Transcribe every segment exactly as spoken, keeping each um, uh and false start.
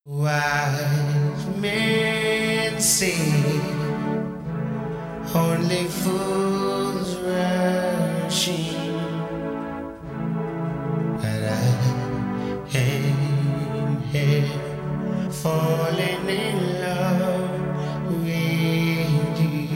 Wise men say only fools rushing, but I am here falling in love with you.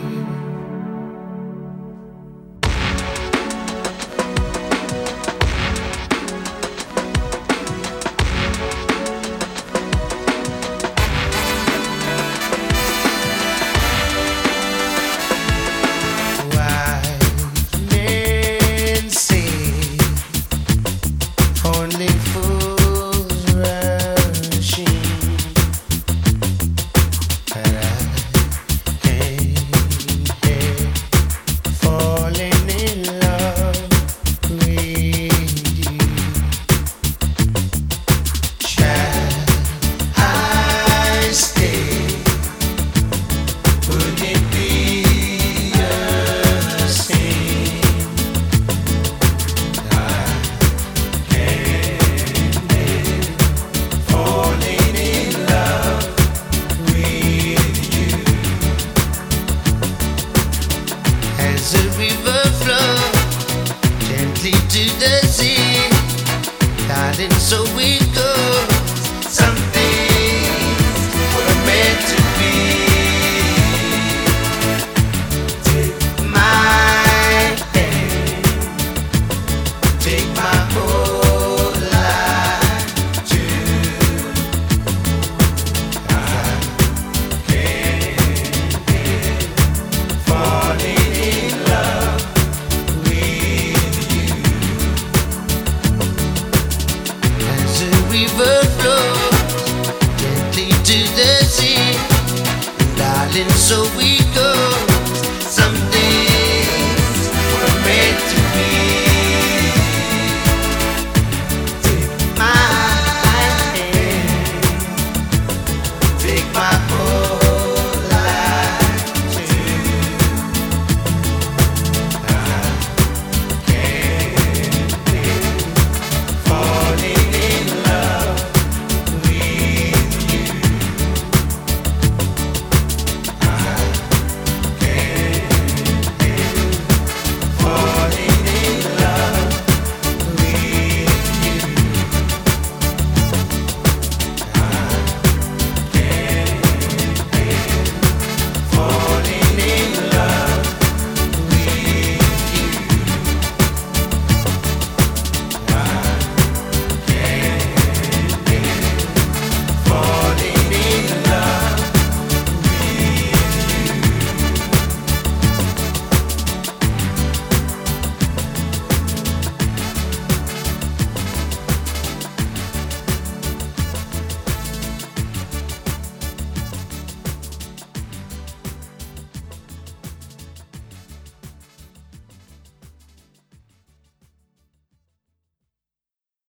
Only fools rushing, but I ain't here falling in love with you. Shall I stay? Would it be a sin? As a river flows gently to the sea, darling, so it goes. Some things were meant to be. Take my hand, take my whole life too. I can't help falling. River flows gently to the sea, darling, so we